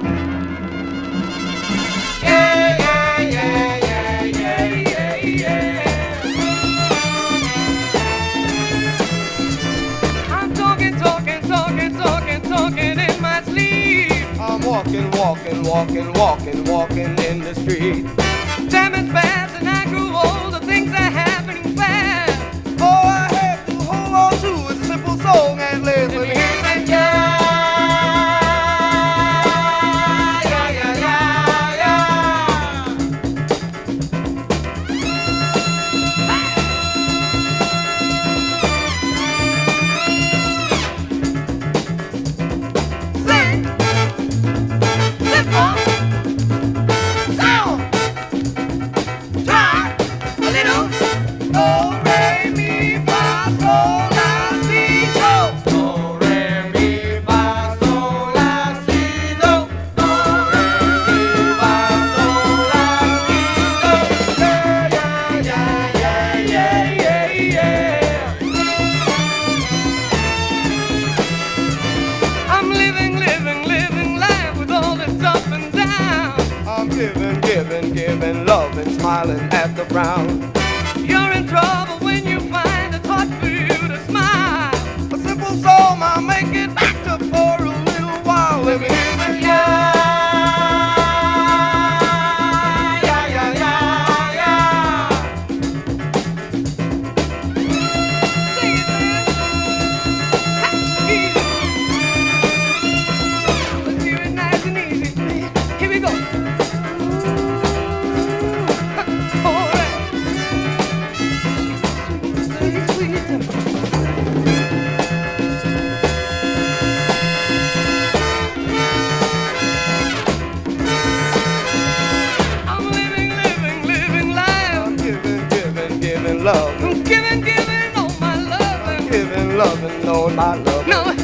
Yeah, yeah, yeah, yeah, yeah, yeah, yeah. I'm talking, talking, talking, talking, talking in my sleep. I'm walking, walking, walking, walking, walking in the street. Time is fast and I grew old. The things are happening fast. All I have to hold on to is a simple song and listen. Let me hear that yeah, yeah, yeah, yeah, yeah. Sing, lift up, sound, try a little. Do, re, mi, fa, sol, la, si, do. Do, re, mi, fa, sol, la, si, do. Do, re, mi, fa, sol, la, si, do. Yeah, yeah, yeah, yeah, yeah, yeah. I'm living, living, living life with all its up and down. I'm giving, giving, giving love and smiling at the ground. You're in trouble when you find it's hard for you to smile. A simple song I'll make it back to for a little while. Let me hear that yeah, yeah, yeah, yeah, yeah. Sing it, man. Ha, easy. Let's do it nice and easy. Here we go. All right. Sweet, sweet. I'm living, living, living life. I'm giving, giving, giving love. I'm giving, giving all my love. I'm giving love and all my love. No.